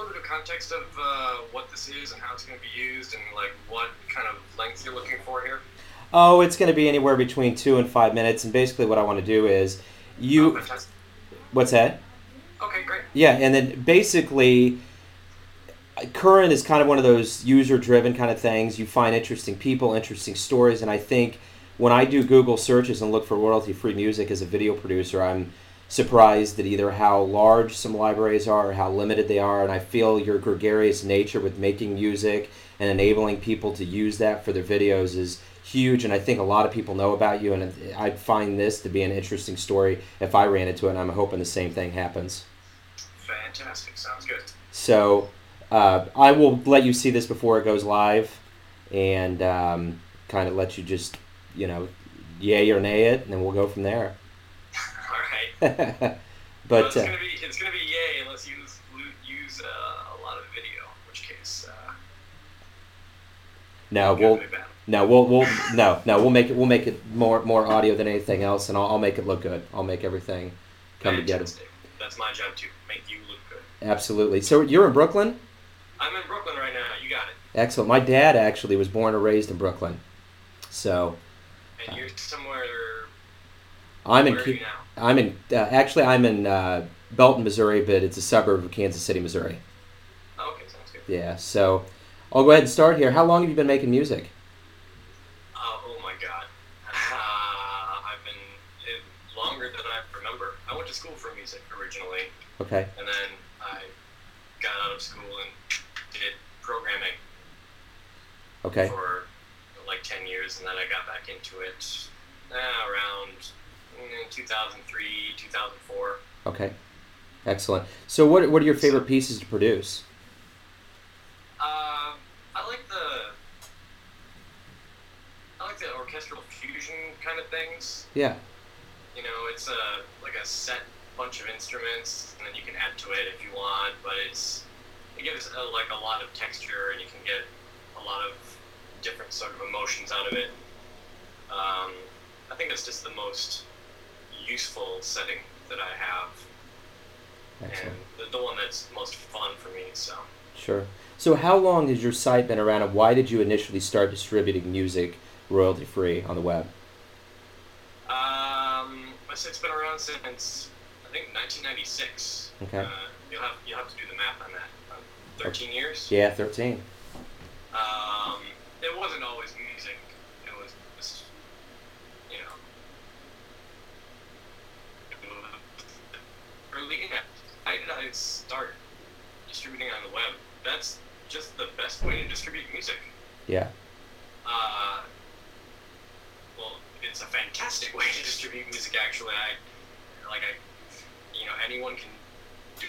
little bit of context of what this is and how it's going to be used and like what kind of length you're looking for here? Oh, it's going to be anywhere between 2 and 5 minutes, and basically what I want to do is Oh, you. fantastic. What's that? Okay, great. Yeah, and then basically current is kind of one of those user driven kind of things. You find interesting people, interesting stories, and I think when I do Google searches and look for royalty free music as a video producer, I'm surprised at either how large some libraries are or how limited they are. And I feel your gregarious nature with making music and enabling people to use that for their videos is huge. And I think a lot of people know about you. And I find this to be an interesting story if I ran into it. And I'm hoping the same thing happens. Fantastic. Sounds good. So I will let you see this before it goes live, and kind of let you just, yay or nay it, and then we'll go from there. All right. Well, But it's gonna be yay unless you use a lot of video, in which case no, good we'll and bad. no, we'll no, we'll make it more audio than anything else, and I'll make it look good. I'll make everything come together. Fantastic. That's my job too. Make you look good. Absolutely. So you're in Brooklyn? I'm in Brooklyn right now. You got it. Excellent. My dad actually was born and raised in Brooklyn, so And you're somewhere. I'm in. Where are you now? I'm in Belton, Missouri, but it's a suburb of Kansas City, Missouri. Oh, okay, sounds good. Yeah, so I'll go ahead and start here. How long have you been making music? Oh my God. I've been longer than I remember. I went to school for music originally, Okay. and then I got out of school and did programming Okay. for like 10 years, and then I got back into it around 2003, 2004. Okay. Excellent. So what are your favorite pieces to produce? I like the orchestral fusion kind of things. Yeah. You know, it's like a set bunch of instruments, and then you can add to it if you want. But it gives like a lot of texture, and you can get a lot of different sort of emotions out of it. I think it's just the most useful setting that I have, Excellent. and the one that's most fun for me. So. Sure. So how long has your site been around, and why did you initially start distributing music royalty free on the web? My site's been around since I think 1996. Okay. You'll have to do the math on that. 13 years. Yeah, 13. It wasn't always music. It was just, you know, early. How did I start distributing on the web? That's just the best way to distribute music. Yeah. Well, it's a fantastic way to distribute music. Actually, anyone can do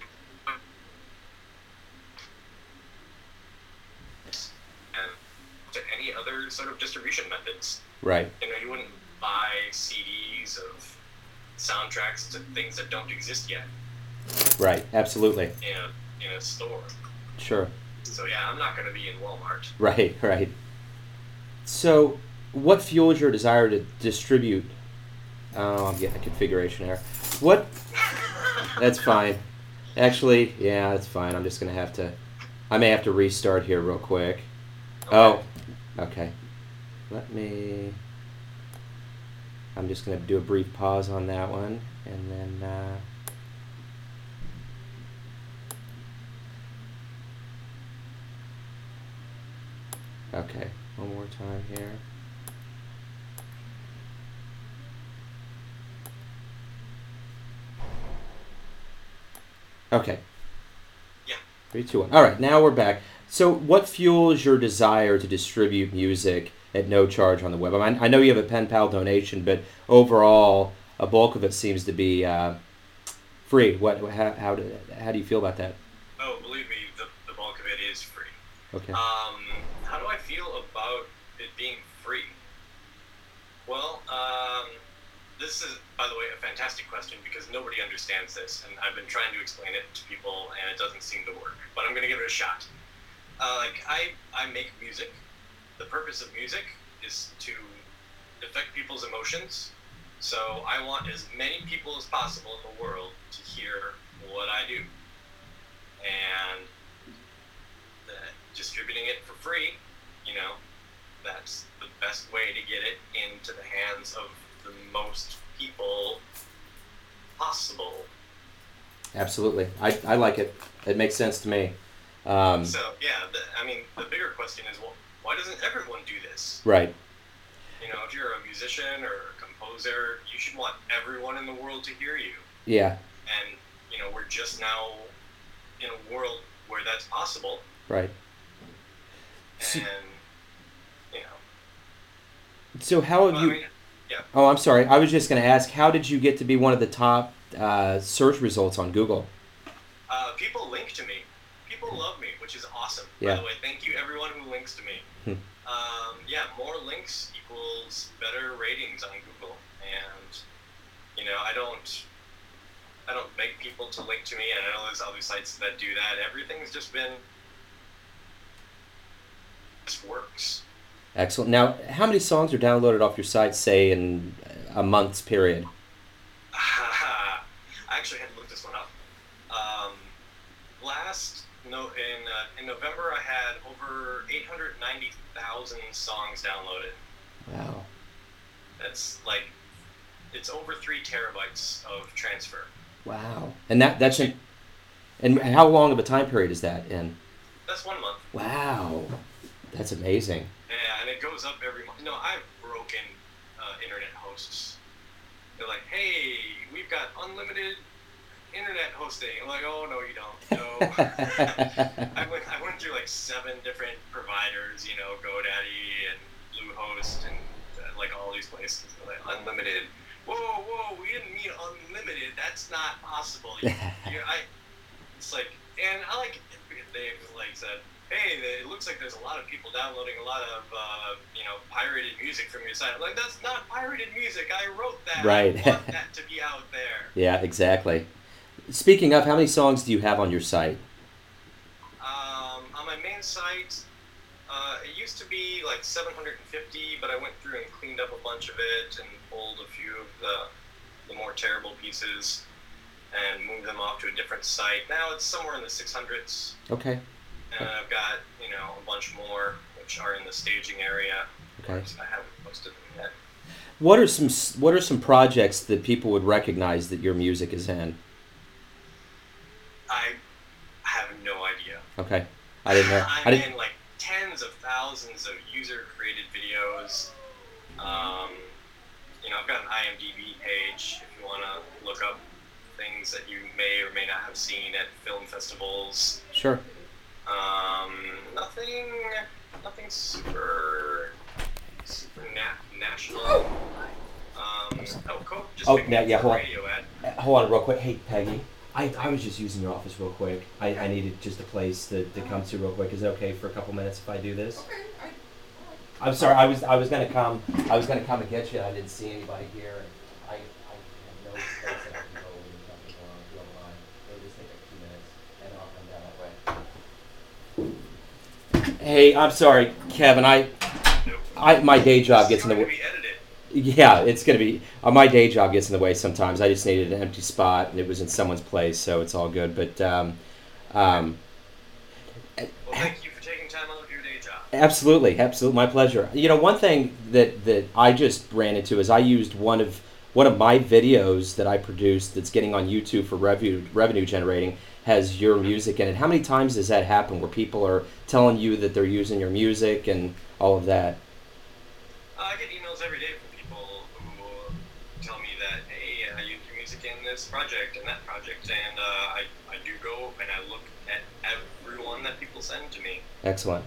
and to any other sort of distribution methods. Right. You know, you wouldn't buy CDs of soundtracks to things that don't exist yet Right. Absolutely. in a store. Sure. So yeah, I'm not going to be in Walmart. Right. Right. So, what fuels your desire to distribute? Oh, I'm getting a configuration error. What? That's fine. Actually, yeah, that's fine. I'm just gonna have to. I may have to restart here real quick. Okay. Oh, okay. Let me. I'm just gonna do a brief pause on that one, and then. Okay, one more time here. Okay. Yeah. 3, 2, 1. All right, now we're back. So, what fuels your desire to distribute music at no charge on the web? I know you have a pen pal donation, but overall, a bulk of it seems to be free. How do you feel about that? Oh, believe me, the bulk of it is free. Okay. How do I feel about it being free? Well, this is, by the way, a fantastic question because nobody understands this, and I've been trying to explain it to people, and it doesn't seem to work. But I'm going to give it a shot. I make music. The purpose of music is to affect people's emotions. So I want as many people as possible in the world to hear what I do. And Absolutely. I like it. It makes sense to me. So yeah, I mean, the bigger question is, well, why doesn't everyone do this? Right. You know, if you're a musician or a composer, you should want everyone in the world to hear you. Yeah. And you know, we're just now in a world where that's possible. Right. And you know. So how have you? I mean, yeah. Oh, I'm sorry. I was just going to ask, how did you get to be one of the top search results on Google? People link to me. People love me, which is awesome. Yeah. By the way, thank you everyone who links to me. Yeah, more links equals better ratings on Google, and you know, I don't beg people to link to me, and I know there's other sites that do that. Everything's just works. Excellent. Now, how many songs are downloaded off your site, say, in a month's period? I actually had to look this one up. In November, I had over 890,000 songs downloaded. Wow. That's like, it's over 3 terabytes of transfer. Wow. And that's in, and how long of a time period is that in? That's 1 month. Wow. That's amazing. Yeah, and it goes up every month. No, I've broken internet hosts. They're like, hey, we've got unlimited internet hosting. I'm like, oh, no, you don't. No. I went through like 7 different providers, you know, GoDaddy and Bluehost and like all these places. They're like, unlimited. Whoa, we didn't mean unlimited. That's not possible. It's like, and I like, they like said, hey, it looks like there's a lot of people downloading a lot of, pirated music from your site. I'm like, that's not pirated music. I wrote that. Right. I want that to be out there. Yeah, exactly. Speaking of, how many songs do you have on your site? On my main site, it used to be like 750, but I went through and cleaned up a bunch of it and pulled a few of the more terrible pieces and moved them off to a different site. Now it's somewhere in the 600s. Okay. And I've got, a bunch more which are in the staging area. Okay. I haven't posted them yet. What are some projects that people would recognize that your music is in? I have no idea. Okay. I didn't know. I'm in like tens of thousands of user-created videos. I've got an IMDb page if you want to look up things that you may or may not have seen at film festivals. Sure. Nothing super national. Coke just picked me up for a radio ad. Hold on real quick. Hey, Peggy. I was just using your office real quick. I needed just a place to come to real quick. Is it okay for a couple minutes if I do this? Okay. I'm sorry. I was gonna come. I was gonna come and get you. I didn't see anybody here. I have no place that I can go when you come to the line. It'll just take like 2 minutes, and then I'll come down that way. Hey, I'm sorry, Kevin. My day job gets in the way. Yeah, it's gonna be. My day job gets in the way sometimes. I just needed an empty spot, and it was in someone's place, so it's all good. But well, thank you for taking time out of your day job. Absolutely, my pleasure. One thing that I just ran into is I used one of my videos that I produced that's getting on YouTube for revenue generating has your music in it. How many times does that happen where people are telling you that they're using your music and all of that? I get emails every day from people who tell me that, hey, I used your music in this project and that project, and I do go and I look at everyone that people send to me. Excellent.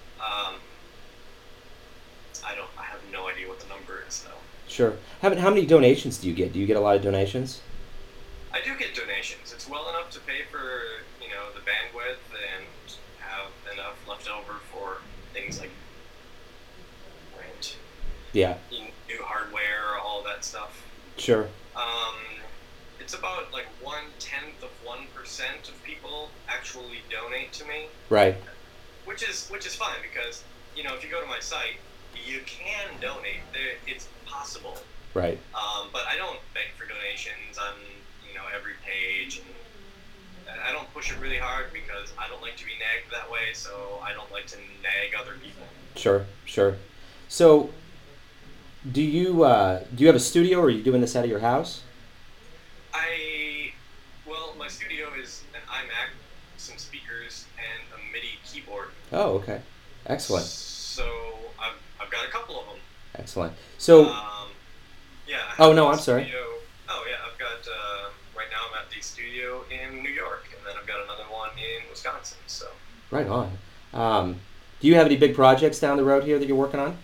I have no idea what the number is though. Sure. How many donations do you get? Do you get a lot of donations? I do get donations. It's well enough to pay for, the bandwidth and have enough left over for things like rent. Yeah. New hardware, all that stuff. Sure. It's about like 0.1% of people actually donate to me. Right. Which is fine because, if you go to my site, you can donate. It's possible. Right. But I don't beg for donations on, every page, and I don't push it really hard because I don't like to be nagged that way, so I don't like to nag other people. Sure. So, do you have a studio, or are you doing this out of your house? my studio is an iMac, some speakers, and a MIDI keyboard. Oh, okay. Excellent. So I've got a couple of them. Excellent. So, yeah. oh no, I'm sorry. Oh yeah, I've got right now I'm at the studio in New York, and then I've got another one in Wisconsin. So. Right on. Do you have any big projects down the road here that you're working on?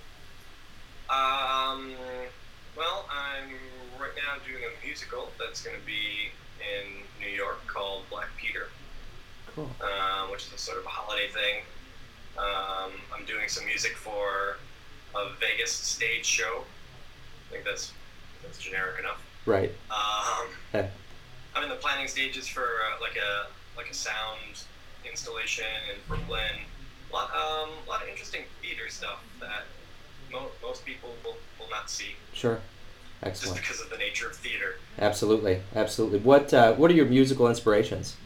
Well, I'm right now doing a musical that's going to be in New York called Black Peter. Cool. Which is a sort of a holiday thing. I'm doing some music for a Vegas stage show. I think that's generic enough. Right. I'm in the planning stages for like a sound installation in Brooklyn. A lot of interesting theater stuff that most people will not see. Sure. Excellent. Just because of the nature of theater. Absolutely. What are your musical inspirations?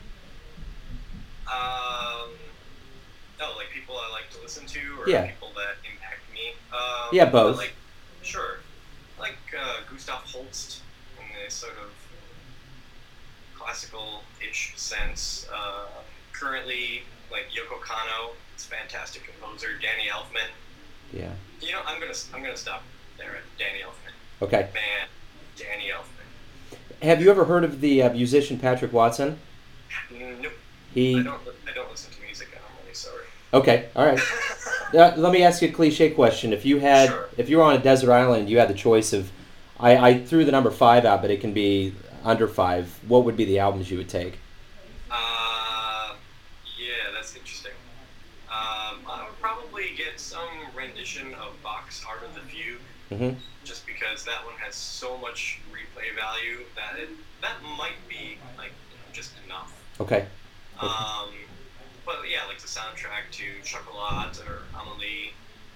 Like people I like to listen to, or Yeah. people that impact me. Yeah, both. Sure. Like Gustav Holst in a sort of classical-ish sense. Currently, like Yoko Kanno, it's a fantastic composer. Danny Elfman. Yeah. I'm gonna stop there at Danny Elfman. Okay. Man, Danny Elfman. Have you ever heard of the musician Patrick Watson? Nope. I don't listen to music. I'm really sorry. Okay. All right. Let me ask you a cliche question. If you were on a desert island, you had the choice of, I threw the number 5 out, but it can be under 5. What would be the albums you would take? Yeah, that's interesting. I would probably get some rendition of Bach's Art of the Fugue, just because that one has so much replay value that might be just enough. Okay. But yeah, like the soundtrack to Chocolat or Amelie.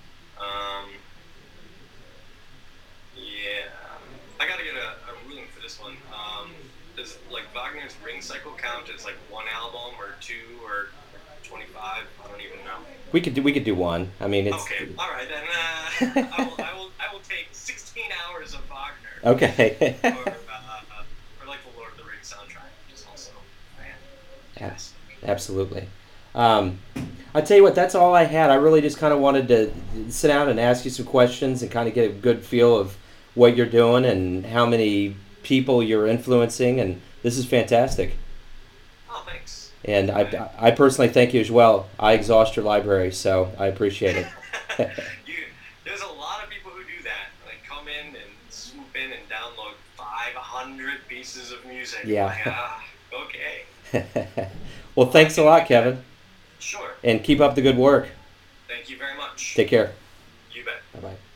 Yeah, I gotta get a ruling for this one. Does Wagner's Ring Cycle count as one album or 2 or 25? I don't even know. We could do one. I mean, it's okay. All right, then I will take 16 hours of Wagner. Okay. or the Lord of the Rings soundtrack, which is also fantastic. Absolutely. I tell you what, that's all I had. I really just kind of wanted to sit down and ask you some questions and kind of get a good feel of what you're doing and how many people you're influencing, and this is fantastic. Oh, thanks. And I personally thank you as well. I exhaust your library, so I appreciate it. There's a lot of people who do that. They come in and swoop in and download 500 pieces of music. Yeah. Okay. Well, thanks a lot, Kevin. Sure. And keep up the good work. Thank you very much. Take care. You bet. Bye-bye.